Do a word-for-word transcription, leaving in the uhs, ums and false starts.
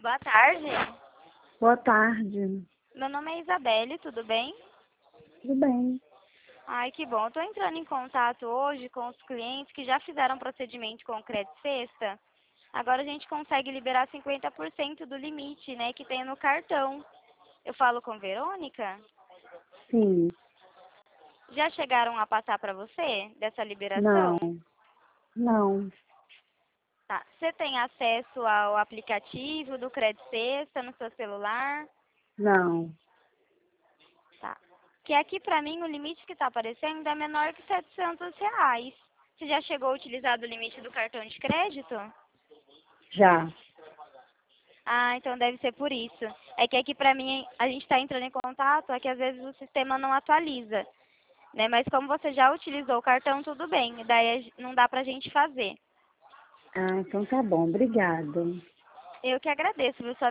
Boa tarde. Boa tarde. Meu nome é Isabelle, tudo bem? Tudo bem? Ai, que bom. Estou entrando em contato hoje com os clientes que já fizeram procedimento com o Crédito Sexta. Agora a gente consegue liberar cinquenta por cento do limite, né, que tem no cartão. Eu falo com Verônica? Sim. Já chegaram a passar para você dessa liberação? Não. Não. Tá. Você tem acesso ao aplicativo do Crédito Sexta no seu celular? Não. Tá. Que aqui pra mim o limite que tá aparecendo é menor que setecentos reais. Você já chegou a utilizar o limite do cartão de crédito? Já. Ah, então deve ser por isso. É que aqui pra mim a gente tá entrando em contato, é que às vezes o sistema não atualiza, né? Mas como você já utilizou o cartão, tudo bem. Daí não dá pra gente fazer. Ah, então tá bom. Obrigada. Eu que agradeço, viu, sua